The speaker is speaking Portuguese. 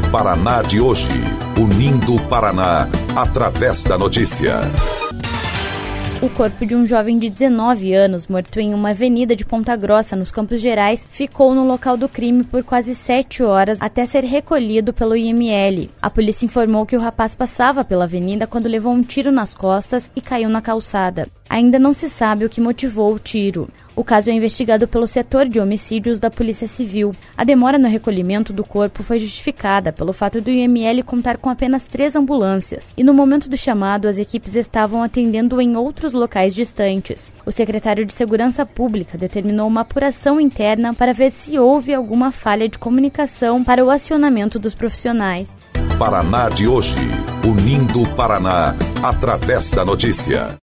Paraná de hoje, unindo o Paraná através da notícia. O corpo de um jovem de 19 anos, morto em uma avenida de Ponta Grossa, nos Campos Gerais, ficou no local do crime por quase 7 horas até ser recolhido pelo IML. A polícia informou que o rapaz passava pela avenida quando levou um tiro nas costas e caiu na calçada. Ainda não se sabe o que motivou o tiro. O caso é investigado pelo setor de homicídios da Polícia Civil. A demora no recolhimento do corpo foi justificada pelo fato do IML contar com apenas 3 ambulâncias e no momento do chamado as equipes estavam atendendo em outros locais distantes. O secretário de Segurança Pública determinou uma apuração interna para ver se houve alguma falha de comunicação para o acionamento dos profissionais. Paraná de hoje, unindo o Paraná através da notícia.